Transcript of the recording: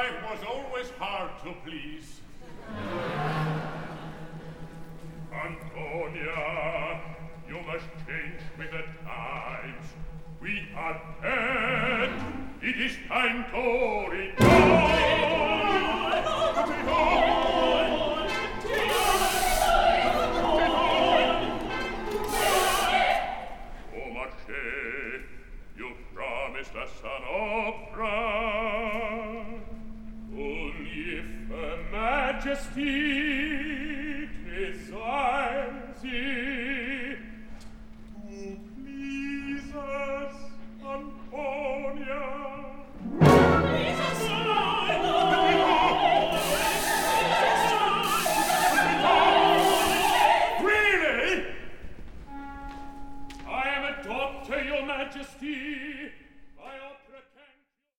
was always hard to please. Antonia, you must change with the times. We are dead. It is time to return. Oh, Marche, you promised a son of France. Only if Her Majesty